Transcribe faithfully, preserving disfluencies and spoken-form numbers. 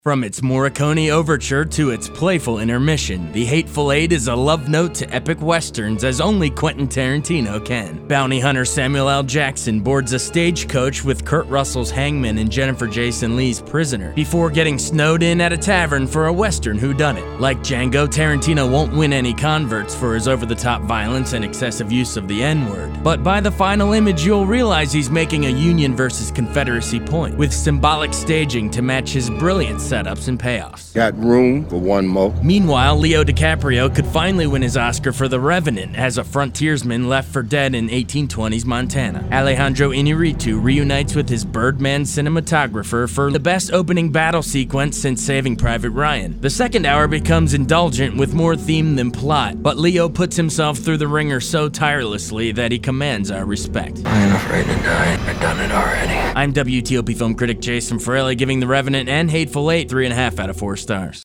From its Morricone overture to its playful intermission, The Hateful Eight is a love note to epic westerns as only Quentin Tarantino can. Bounty hunter Samuel L. Jackson boards a stagecoach with Kurt Russell's Hangman and Jennifer Jason Leigh's Prisoner before getting snowed in at a tavern for a western whodunit. Like Django, Tarantino won't win any converts for his over-the-top violence and excessive use of the N-word. But by the final image, you'll realize he's making a Union versus Confederacy point, with symbolic staging to match his brilliance setups and payoffs. Got room for one more. Meanwhile, Leo DiCaprio could finally win his Oscar for The Revenant as a frontiersman left for dead in eighteen twenties Montana. Alejandro Inarritu reunites with his Birdman cinematographer for the best opening battle sequence since Saving Private Ryan. The second hour becomes indulgent with more theme than plot, but Leo puts himself through the ringer so tirelessly that he commands our respect. I ain't afraid to die. I've done it already. I'm W T O P film critic Jason Farrelly, giving The Revenant and Hateful Eight three and a half out of four stars.